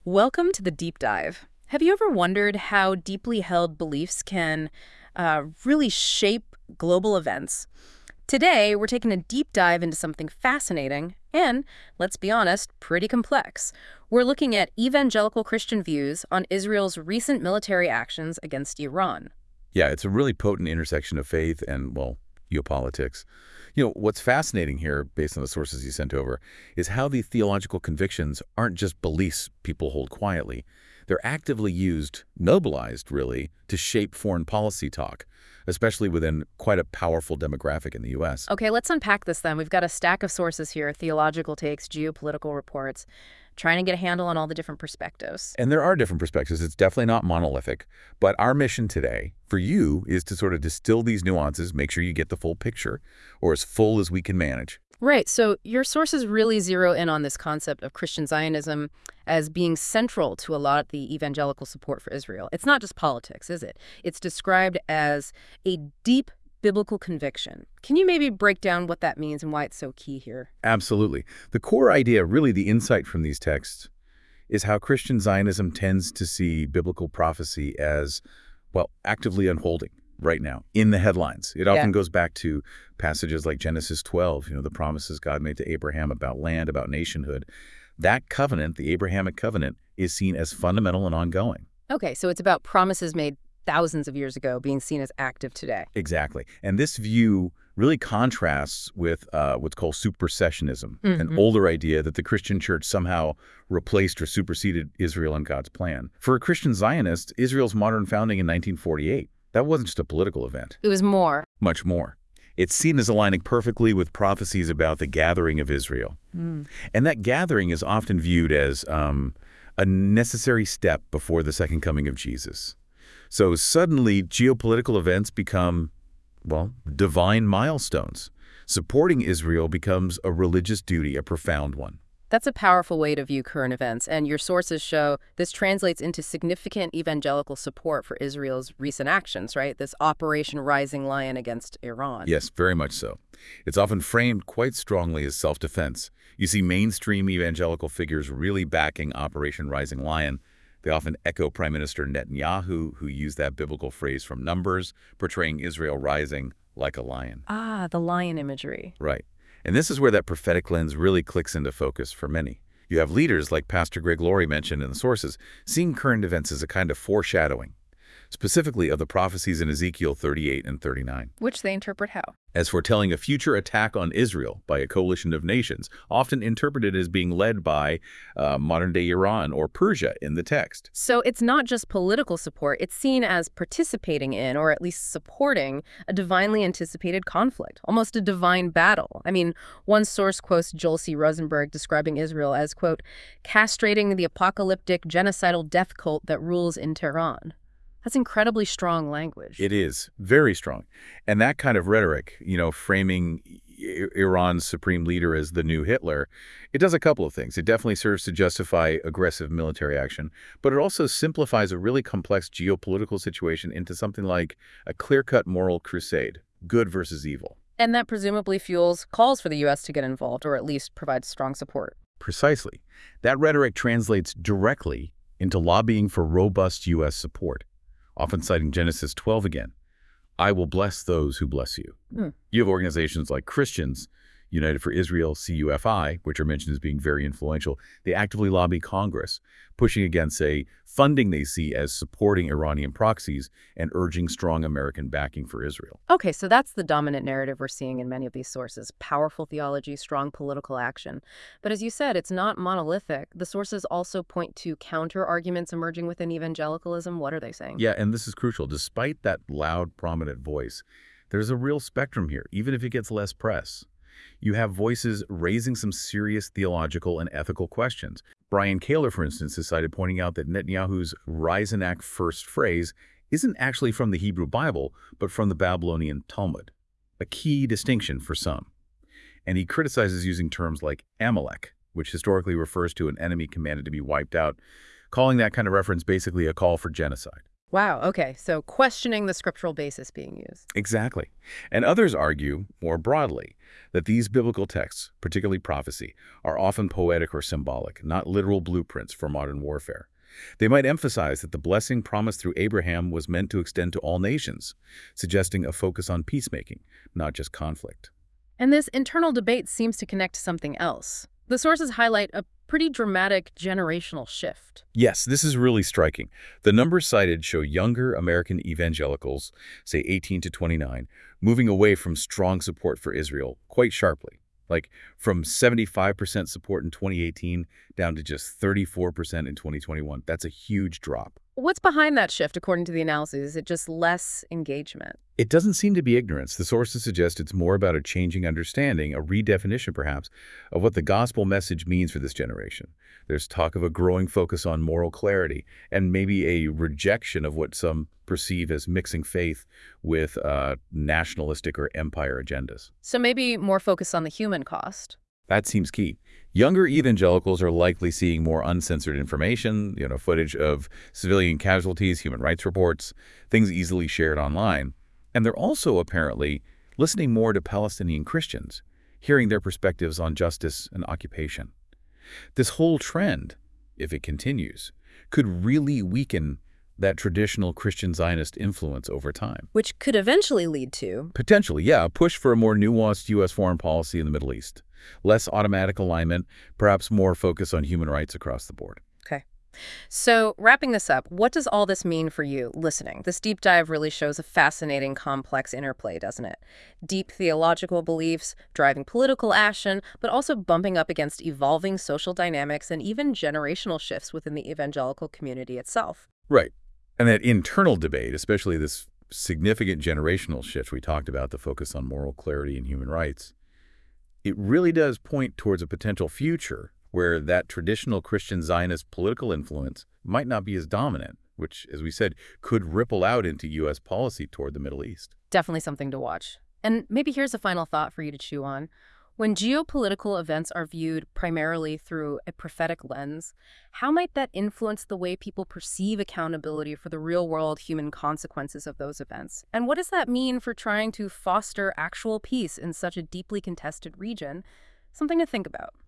Welcome to the deep dive. Have you ever wondered how deeply held beliefs can really shape global events? Today, we're taking a deep dive into something fascinating and, let's be honest, pretty complex. We're looking at evangelical Christian views on Israel's recent military actions against Iran. Yeah, it's a really potent intersection of faith and, well, geopolitics. What's fascinating here, based on the sources you sent over, is how the theological convictions aren't just beliefs people hold quietly. They're actively used, mobilized, really, to shape foreign policy talk, especially within quite a powerful demographic in the U.S. Okay, let's unpack this then. We've got a stack of sources here, theological takes, geopolitical reports, trying to get a handle on all the different perspectives. And there are different perspectives. It's definitely not monolithic. But our mission today, for you, is to sort of distill these nuances, make sure you get the full picture, or as full as we can manage. Right, so your sources really zero in on this concept of Christian Zionism as being central to a lot of the evangelical support for Israel. It's not just politics, is it? It's described as a deep biblical conviction. Can you maybe break down what that means and why it's so key here? Absolutely. The core idea, really the insight from these texts, is how Christian Zionism tends to see biblical prophecy as, well, actively unfolding right now in the headlines. It often goes back to passages like Genesis 12, the promises God made to Abraham about land, about nationhood. That covenant, the Abrahamic covenant, is seen as fundamental and ongoing. Okay, so it's about promises made thousands of years ago being seen as active today. Exactly. And this view really contrasts with what's called supersessionism, an older idea that the Christian church somehow replaced or superseded Israel and God's plan. For a Christian Zionist, Israel's modern founding in 1948, that wasn't just a political event. It was more. Much more. It's seen as aligning perfectly with prophecies about the gathering of Israel. And that gathering is often viewed as a necessary step before the second coming of Jesus. So suddenly, geopolitical events become, well, divine milestones. Supporting Israel becomes a religious duty, a profound one. That's a powerful way to view current events, and your sources show this translates into significant evangelical support for Israel's recent actions, right? This Operation Rising Lion against Iran. Yes, very much so. It's often framed quite strongly as self-defense. You see mainstream evangelical figures really backing Operation Rising Lion. They often echo Prime Minister Netanyahu, who used that biblical phrase from Numbers, portraying Israel rising like a lion. Ah, the lion imagery. Right. And this is where that prophetic lens really clicks into focus for many. You have leaders like Pastor Greg Laurie mentioned in the sources, seeing current events as a kind of foreshadowing, specifically of the prophecies in Ezekiel 38 and 39. Which they interpret how? As foretelling a future attack on Israel by a coalition of nations, often interpreted as being led by modern-day Iran or Persia in the text. So it's not just political support, it's seen as participating in, or at least supporting, a divinely anticipated conflict, almost a divine battle. I mean, one source quotes Joel C. Rosenberg describing Israel as, quote, castrating the apocalyptic genocidal death cult that rules in Tehran. That's incredibly strong language. It is very strong. And that kind of rhetoric, framing Iran's supreme leader as the new Hitler, it does a couple of things. It definitely serves to justify aggressive military action, but it also simplifies a really complex geopolitical situation into something like a clear-cut moral crusade, good versus evil. And that presumably fuels calls for the U.S. to get involved, or at least provide strong support. Precisely. That rhetoric translates directly into lobbying for robust U.S. support, often citing Genesis 12 again. I will bless those who bless you. You have organizations like Christians, United for Israel, CUFI, which are mentioned as being very influential. They actively lobby Congress, pushing against funding they see as supporting Iranian proxies and urging strong American backing for Israel. Okay, so that's the dominant narrative we're seeing in many of these sources. Powerful theology, strong political action. But as you said, it's not monolithic. The sources also point to counter-arguments emerging within evangelicalism. What are they saying? Yeah, and this is crucial. Despite that loud, prominent voice, there's a real spectrum here, even if it gets less press. You have voices raising some serious theological and ethical questions. Brian Kaler, for instance, is cited pointing out that Netanyahu's rise and act first phrase isn't actually from the Hebrew Bible, but from the Babylonian Talmud, a key distinction for some. And he criticizes using terms like Amalek, which historically refers to an enemy commanded to be wiped out, calling that kind of reference basically a call for genocide. Wow, okay, so questioning the scriptural basis being used. Exactly. And others argue, more broadly, that these biblical texts, particularly prophecy, are often poetic or symbolic, not literal blueprints for modern warfare. They might emphasize that the blessing promised through Abraham was meant to extend to all nations, suggesting a focus on peacemaking, not just conflict. And this internal debate seems to connect to something else. The sources highlight a pretty dramatic generational shift. Yes, this is really striking. The numbers cited show younger American evangelicals, say 18 to 29, moving away from strong support for Israel quite sharply. Like from 75% support in 2018 down to just 34% in 2021. That's a huge drop. What's behind that shift, according to the analysis? Is it just less engagement? It doesn't seem to be ignorance. The sources suggest it's more about a changing understanding, a redefinition perhaps, of what the gospel message means for this generation. There's talk of a growing focus on moral clarity and maybe a rejection of what some perceive as mixing faith with nationalistic or empire agendas. So maybe more focus on the human cost. That seems key. Younger evangelicals are likely seeing more uncensored information, footage of civilian casualties, human rights reports, things easily shared online. And they're also apparently listening more to Palestinian Christians, hearing their perspectives on justice and occupation. This whole trend, if it continues, could really weaken that traditional Christian Zionist influence over time. Which could eventually lead to... Potentially, yeah, a push for a more nuanced U.S. foreign policy in the Middle East. Less automatic alignment, perhaps more focus on human rights across the board. Okay. So wrapping this up, what does all this mean for you listening? This deep dive really shows a fascinating, complex interplay, doesn't it? Deep theological beliefs, driving political action, but also bumping up against evolving social dynamics and even generational shifts within the evangelical community itself. Right. And that internal debate, especially this significant generational shift we talked about, the focus on moral clarity and human rights, it really does point towards a potential future where that traditional Christian Zionist political influence might not be as dominant, which, as we said, could ripple out into U.S. policy toward the Middle East. Definitely something to watch. And maybe here's a final thought for you to chew on. When geopolitical events are viewed primarily through a prophetic lens, how might that influence the way people perceive accountability for the real-world human consequences of those events? And what does that mean for trying to foster actual peace in such a deeply contested region? Something to think about.